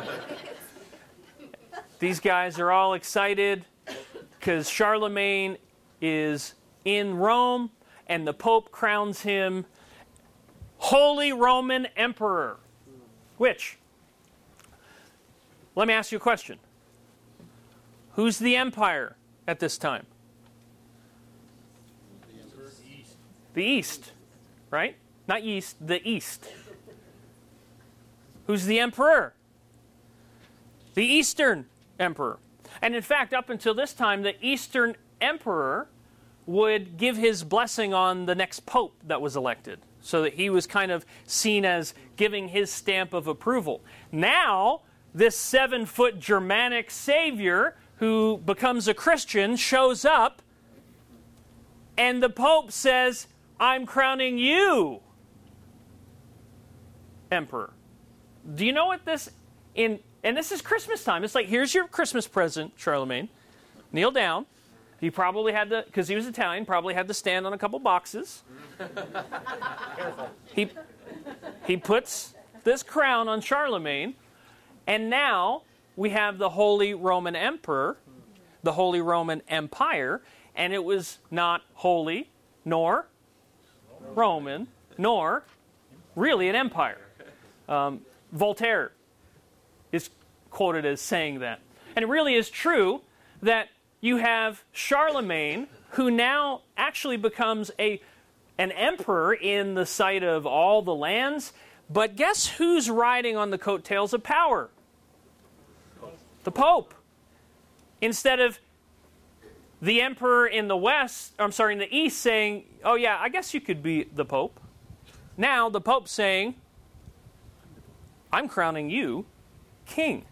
these guys are all excited because Charlemagne is in Rome and the Pope crowns him Holy Roman Emperor. Which, let me ask you a question. Who's the empire at this time? The East, right? Not East, the East. Who's the emperor? The Eastern Emperor. And in fact, up until this time, the Eastern Emperor would give his blessing on the next Pope that was elected, so that he was kind of seen as giving his stamp of approval. Now, this seven-foot Germanic savior who becomes a Christian shows up, and the Pope says, I'm crowning you emperor. Do you know what this, in? and this is Christmas time. It's like, here's your Christmas present, Charlemagne. Kneel down. He probably had to, because he was Italian, probably had to stand on a couple boxes. he, he puts this crown on Charlemagne, and now we have the Holy Roman Emperor, the Holy Roman Empire, and it was not holy, nor Roman, nor really an empire. Um, Voltaire is quoted as saying that. And it really is true that you have Charlemagne, who now actually becomes a an emperor in the sight of all the lands. But guess who's riding on the coattails of power? The Pope. Instead of the emperor in the west, I'm sorry, in the east saying, oh yeah, I guess you could be the Pope. Now the Pope's saying, I'm crowning you king.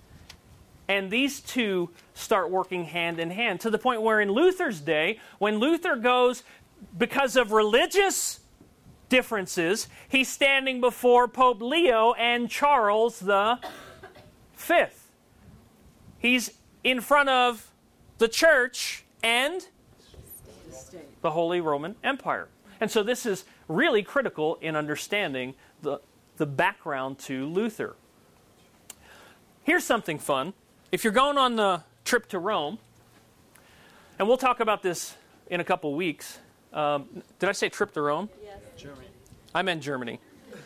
And these two start working hand in hand, to the point where in Luther's day, when Luther goes, because of religious differences, he's standing before Pope Leo and Charles the Fifth. He's in front of the church and the Holy Roman Empire. And so this is really critical in understanding the, the background to Luther. Here's something fun. If you're going on the trip to Rome, and we'll talk about this in a couple weeks. Um, did I say trip to Rome? Yes. Germany. I meant Germany.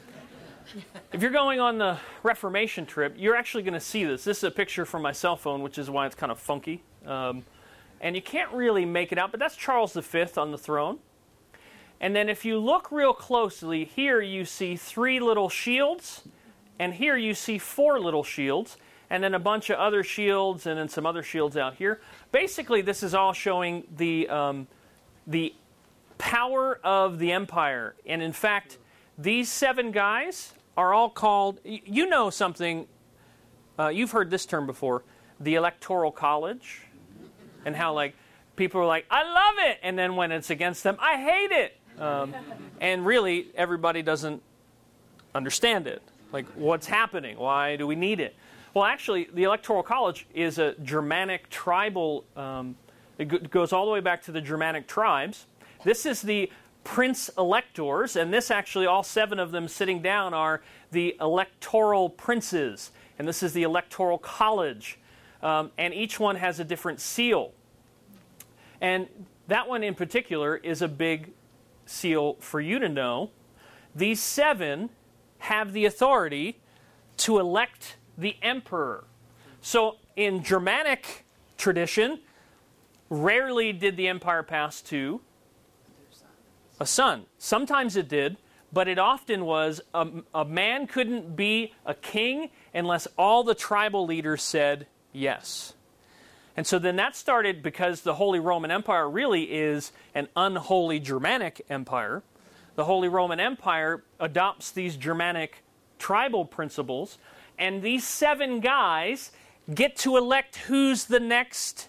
If you're going on the Reformation trip, you're actually going to see this. This is a picture from my cell phone, which is why it's kind of funky. Um, and you can't really make it out, but that's Charles the Fifth on the throne. And then if you look real closely, here you see three little shields, and here you see four little shields, and then a bunch of other shields, and then some other shields out here. Basically, this is all showing the um, the power of the empire. And in fact, these seven guys are all called, you know something, uh, you've heard this term before, the Electoral College, and how like people are like, I love it, and then when it's against them, I hate it. Um, and really, everybody doesn't understand it. Like, what's happening? Why do we need it? Well, actually, the Electoral College is a Germanic tribal, um, it go- goes all the way back to the Germanic tribes. This is the Prince Electors, and this actually, all seven of them sitting down are the electoral princes, and this is the Electoral College. Um, and each one has a different seal. And that one in particular is a big seal for you to know. These seven have the authority to elect the emperor. So in Germanic tradition, rarely did the empire pass to a son. Sometimes it did, but it often was a, a man couldn't be a king unless all the tribal leaders said yes. And so then that started, because the Holy Roman Empire really is an unholy Germanic empire. The Holy Roman Empire adopts these Germanic tribal principles, and these seven guys get to elect who's the next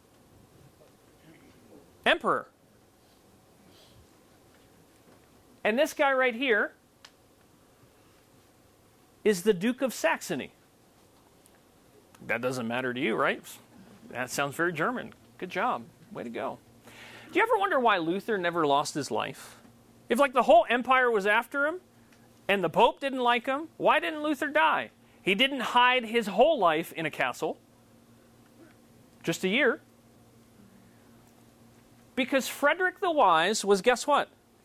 emperor. And this guy right here is the Duke of Saxony. That doesn't matter to you, right? That sounds very German. Good job. Way to go. Do you ever wonder why Luther never lost his life? If like the whole empire was after him and the Pope didn't like him, why didn't Luther die? He didn't hide his whole life in a castle. Just a year. Because Frederick the Wise was, guess what?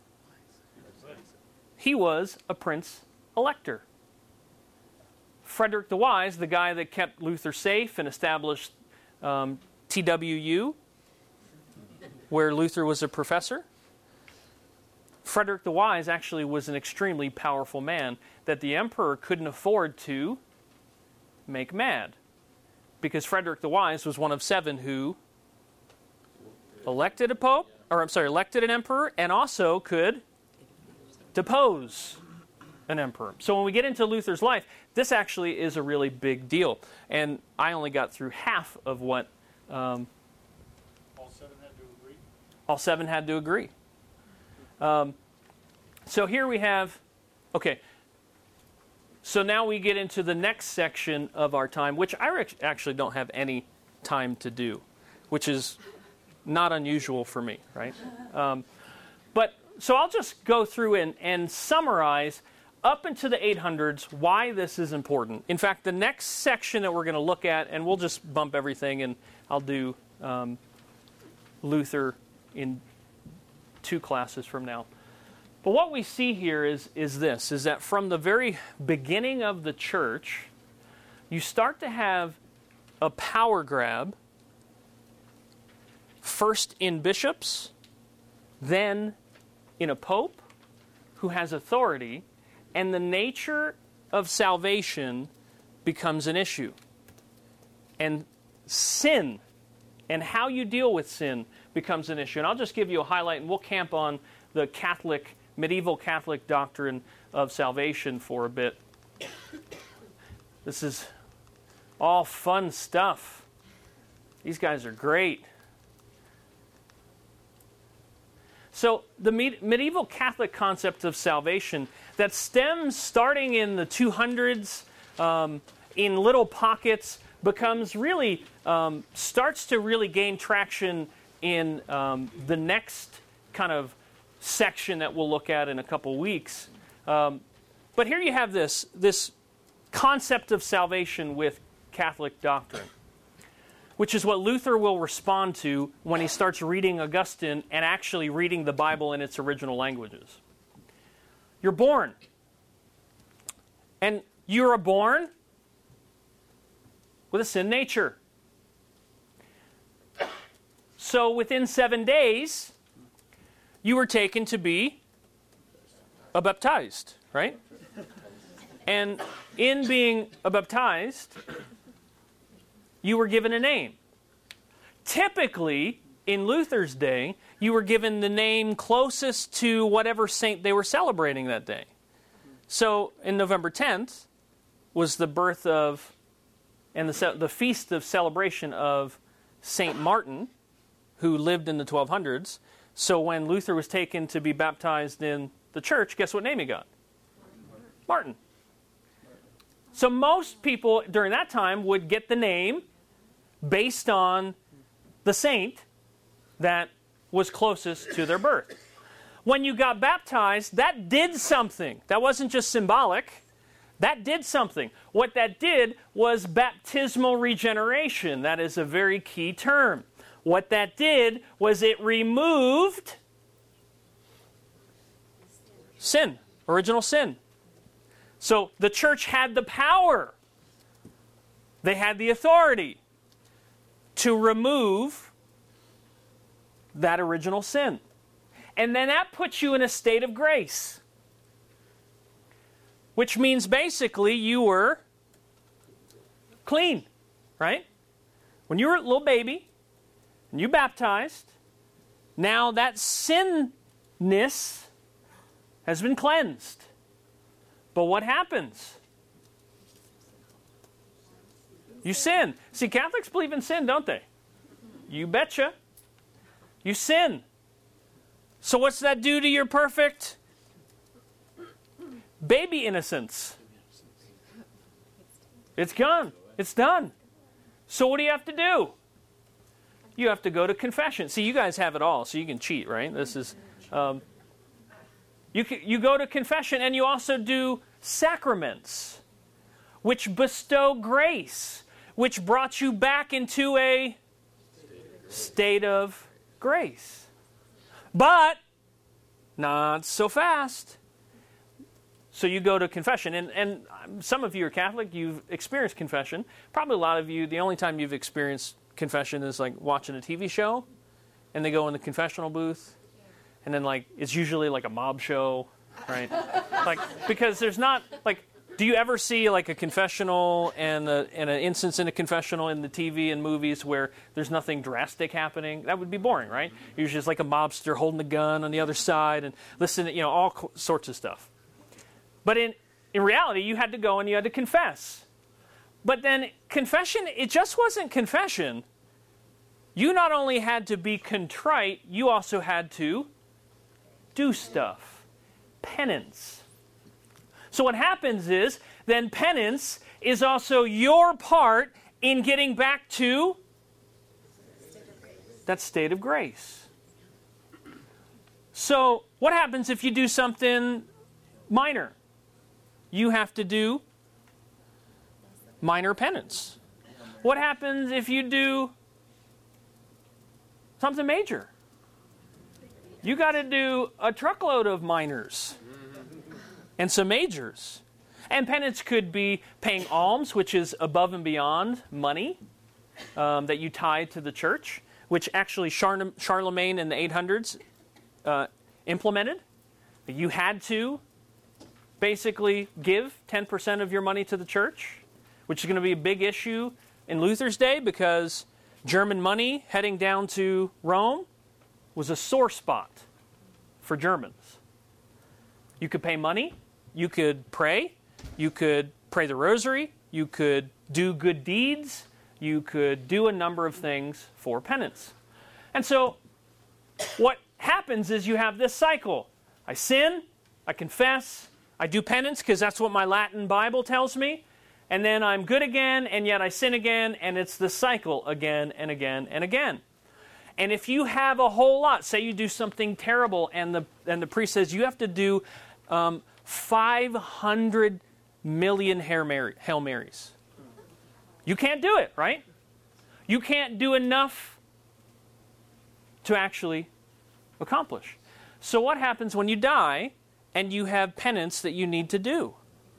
He was a prince elector. Frederick the Wise, the guy that kept Luther safe and established um, T W U, where Luther was a professor. Frederick the Wise actually was an extremely powerful man that the emperor couldn't afford to make mad. Because Frederick the Wise was one of seven who elected a pope, or I'm sorry, elected an emperor, and also could depose an emperor. So when we get into Luther's life, this actually is a really big deal. And I only got through half of what um, All seven had to agree? all seven had to agree. Um, so here we have, okay, so now we get into the next section of our time, which I re- actually don't have any time to do, which is not unusual for me, right? Um, but so I'll just go through and, and summarize up into the eight hundreds why this is important. In fact, the next section that we're going to look at, and we'll just bump everything, and I'll do um, Luther in two classes from now. But what we see here is, is this, is that from the very beginning of the church, you start to have a power grab, first in bishops, then in a pope who has authority, and the nature of salvation becomes an issue. And sin and how you deal with sin becomes an issue. And I'll just give you a highlight, and we'll camp on the Catholic, medieval Catholic doctrine of salvation for a bit. This is all fun stuff. These guys are great. So the med- medieval Catholic concept of salvation that stems starting in the two hundreds um, in little pockets becomes really, um, starts to really gain traction in um, the next kind of section that we'll look at in a couple weeks. Um, but here you have this, this concept of salvation with Catholic doctrine, which is what Luther will respond to when he starts reading Augustine and actually reading the Bible in its original languages. You're born. And you're born with a sin nature. So within seven days, you were taken to be a baptized, right? And in being a baptized, you were given a name. Typically, in Luther's day, you were given the name closest to whatever saint they were celebrating that day. So, in November tenth was the birth of and the, the feast of celebration of Saint Martin, who lived in the twelve hundreds. So when Luther was taken to be baptized in the church, guess what name he got? Martin. So most people during that time would get the name based on the saint that was closest to their birth. When you got baptized, that did something. That wasn't just symbolic. That did something. What that did was baptismal regeneration. That is a very key term. What that did was it removed sin, original sin. So the church had the power. They had the authority to remove that original sin. And then that puts you in a state of grace. Which means basically you were clean, right? When you were a little baby and you baptized, now that sinness has been cleansed. But what happens? You sin. See, Catholics believe in sin, don't they? You betcha. You sin. So what's that do to your perfect baby innocence? It's gone. It's done. So what do you have to do? You have to go to confession. See, you guys have it all, so you can cheat, right? This is, um, you can, you go to confession, and you also do sacraments, which bestow grace, which brought you back into a state of grace. But not so fast. So you go to confession, and, and some of you are Catholic, you've experienced confession. Probably a lot of you, the only time you've experienced confession is like watching a T V show, and they go in the confessional booth, and then like it's usually like a mob show, right? Like, because there's not, like, do you ever see like a confessional and, a, and an instance in a confessional in the T V and movies where there's nothing drastic happening? That would be boring, right? Usually it's like a mobster holding a gun on the other side and listen to, you know, all co- sorts of stuff. But in, in reality, you had to go and you had to confess. But then confession, it just wasn't confession. You not only had to be contrite, you also had to do stuff. Penance. So what happens is, then penance is also your part in getting back to that state of grace. So what happens if you do something minor? You have to do minor penance. What happens if you do something major? You got to do a truckload of minors and some majors. And penance could be paying alms, which is above and beyond money um, that you tie to the church, which actually Char- Charlemagne in the eight hundreds uh, implemented. You had to basically give ten percent of your money to the church, which is going to be a big issue in Luther's day because German money heading down to Rome was a sore spot for Germans. You could pay money, you could pray, you could pray the rosary, you could do good deeds, you could do a number of things for penance. And so what happens is you have this cycle. I sin, I confess, I do penance because that's what my Latin Bible tells me, and then I'm good again, and yet I sin again, and it's the cycle again and again and again. And if you have a whole lot, say you do something terrible, and the and the priest says you have to do um, five hundred million Hail Marys. You can't do it, right? You can't do enough to actually accomplish. So what happens when you die and you have penance that you need to do?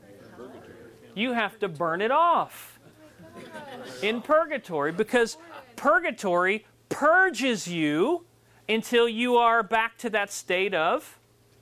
You have to burn it off in purgatory, because purgatory purges you until you are back to that state of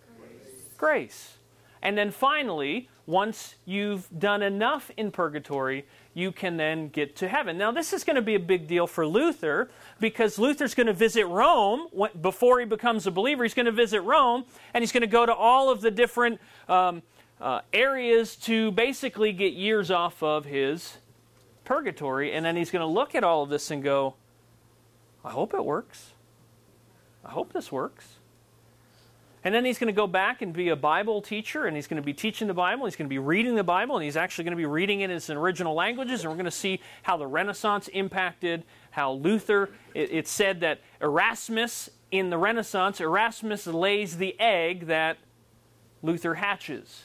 grace. And then finally, once you've done enough in purgatory, you can then get to heaven. Now, this is going to be a big deal for Luther, because Luther's going to visit Rome before he becomes a believer. He's going to visit Rome, and he's going to go to all of the different um, uh, areas to basically get years off of his purgatory, and then he's going to look at all of this and go, I hope it works. I hope this works. And then he's going to go back and be a Bible teacher, and he's going to be teaching the Bible, he's going to be reading the Bible, and he's actually going to be reading it in its original languages, and we're going to see how the Renaissance impacted, how Luther, it, it said that Erasmus, in the Renaissance, Erasmus lays the egg that Luther hatches.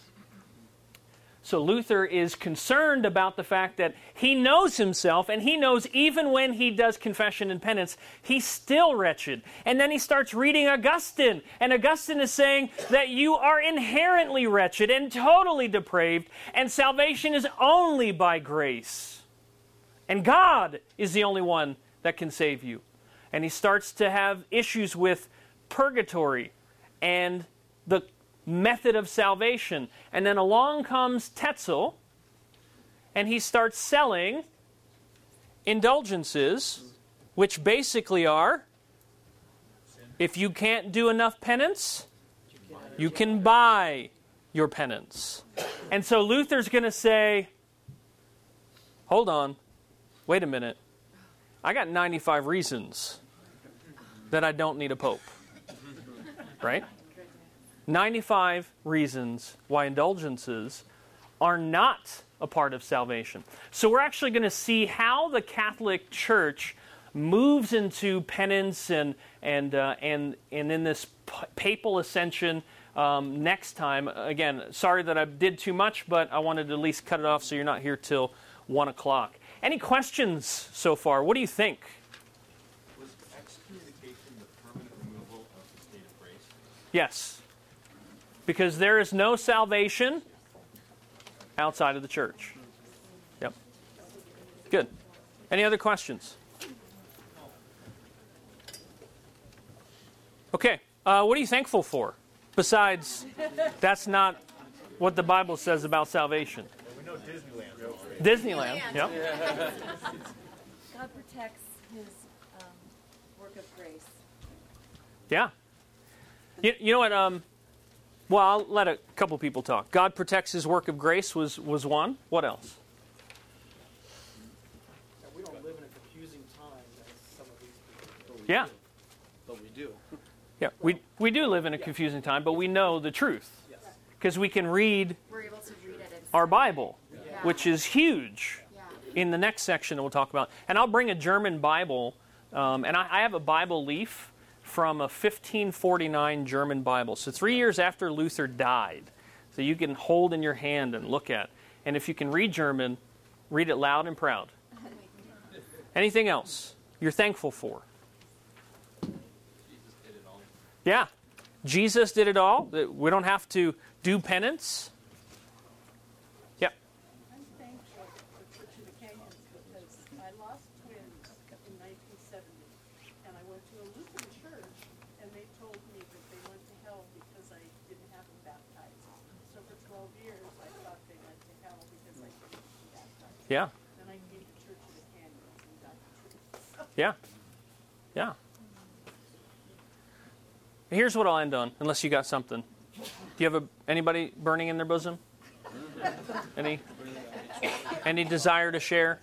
So Luther is concerned about the fact that he knows himself, and he knows even when he does confession and penance, he's still wretched. And then he starts reading Augustine, and Augustine is saying that you are inherently wretched and totally depraved, and salvation is only by grace. And God is the only one that can save you. And he starts to have issues with purgatory and the method of salvation. And then along comes Tetzel, and he starts selling indulgences, which basically are, if you can't do enough penance, you can buy your penance. And so Luther's going to say, hold on, wait a minute, I got ninety-five reasons that I don't need a pope. Right? ninety-five reasons why indulgences are not a part of salvation. So we're actually going to see how the Catholic Church moves into penance and and uh, and and in this p- papal ascension um, next time. Again, sorry that I did too much, but I wanted to at least cut it off so you're not here till one o'clock. Any questions so far? What do you think? Was excommunication the permanent removal of the state of grace? Yes. Because there is no salvation outside of the church. Yep. Good. Any other questions? Okay. Uh, what are you thankful for? Besides, that's not what the Bible says about salvation. We know Disneyland. Disneyland. Yep. God protects his um, work of grace. Yeah. You, you know what? Um, well, I'll let a couple people talk. God protects his work of grace was, was one. What else? And we don't live in a confusing time as some of these people. Yeah. But we do. Yeah. We, we do live in a confusing time, but we know the truth. Yes. Because we can read We're able to read it. our Bible, Yeah. which is huge Yeah. in the next section that we'll talk about. And I'll bring a German Bible, um, and I, I have a Bible leaf from a fifteen forty-nine German Bible. So three years after Luther died. So you can hold in your hand and look at. And if you can read German, read it loud and proud. Anything else you're thankful for? Jesus did it all. Yeah. Jesus did it all. We don't have to do penance. Yep. I'm thankful for Church of the Canyons because I lost twins in nineteen seventy, and I went to a Lutheran church, and they told me that they went to hell because I didn't have them baptized. So for twelve years, I thought they went to hell because I didn't have them baptized. Yeah. Then I came to Church of the Canyons and got the truth. Yeah. Yeah. Here's what I'll end on, unless you got something. Do you have a, anybody burning in their bosom? Any any desire to share?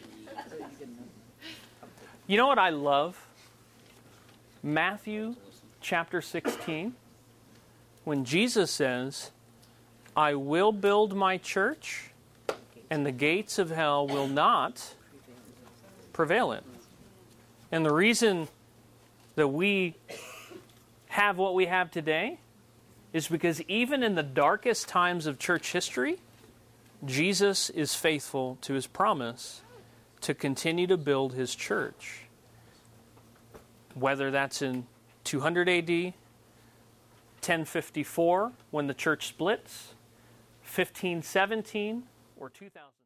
You know what I love? Matthew chapter sixteen, when Jesus says, I will build my church, and the gates of hell will not prevail it. And the reason that we have what we have today is because even in the darkest times of church history, Jesus is faithful to his promise to continue to build his church. Whether that's in two hundred A D, ten fifty-four when the church splits, fifteen seventeen, or two thousand.